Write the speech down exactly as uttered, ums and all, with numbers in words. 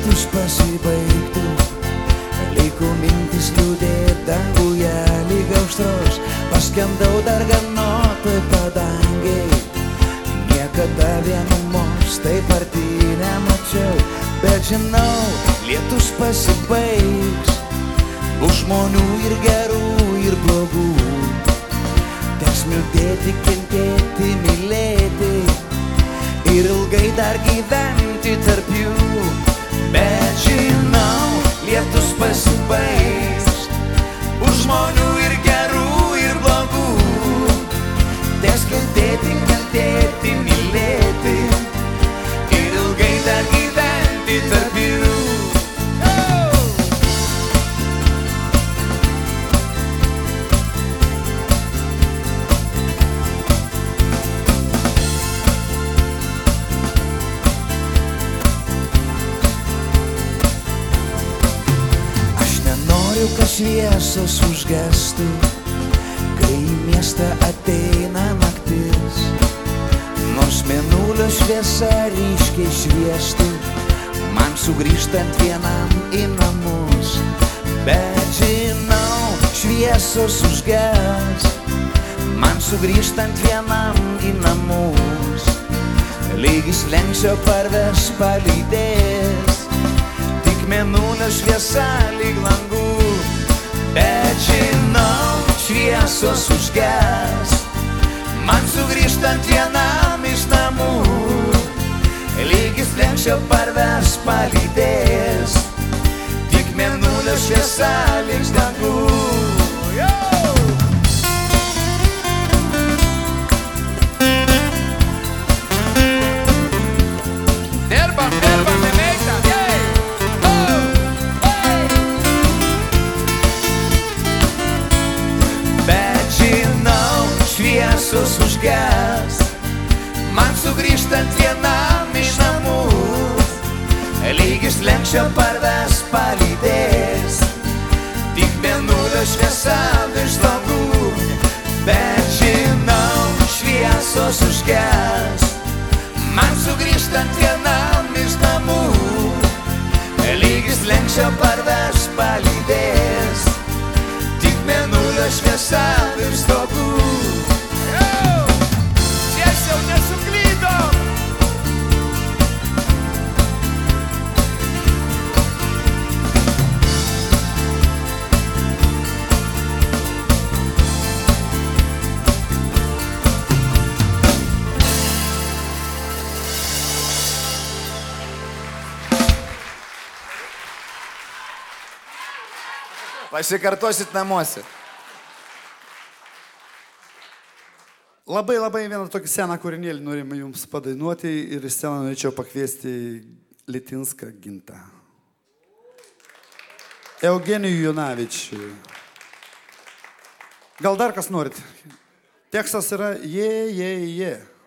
lietus pasibaigtų, liko mintis liūdėt danguje lyg auštros, paskendau dar ganotoj padangiai. Niekada vienumos taip arti nemačiau, bet žinau, lietus pasibaigs, bus žmonių ir gerų, ir blogų. Teks miltėti, kentėti, mylėti ir ilgai dar gyventi tarp jų. Bet žinau, lietus pasibaigs, bus žmonių ir gerų, ir blogų. Teks kentėti, kentėti, mylėti ir ilgai dar gyventi tarp jų. Kad šviesos užgestų, kai į miestą ateina naktis, nors mėnulio šviesa ryškiai šviestų, man sugrįžtant vienam į namus. Bet žinau, šviesos užges, man sugrįžtant vienam į namus. Lyg slenksčio parves palydės, tik mėnulio šviesa lyg langų. Bet žinau, šviesos užges, man sugrįžtant vienam iš namų. Lyg slenksčio parves palydės, tik mėnulio šviesa lyg langų. Šviesos užges, man sugrįžtant vienam iš namų. Lyg slenksčio parves palydės, tik mėnulio šviesa virš langų. Bet žinau, šviesos užges, man sugrįžtant vienam iš namų. Lyg slenksčio parves palydės, tik mėnulio šviesa virš langų. Pasikartosit namuose. Labai labai vieną tokį seną kūrinėlį norime jums padainuoti ir į sceną norėčiau pakviesti Litinską Gintą. Eugenijų Jonavičių. Gal dar kas norit? Tekstas yra je, je, je.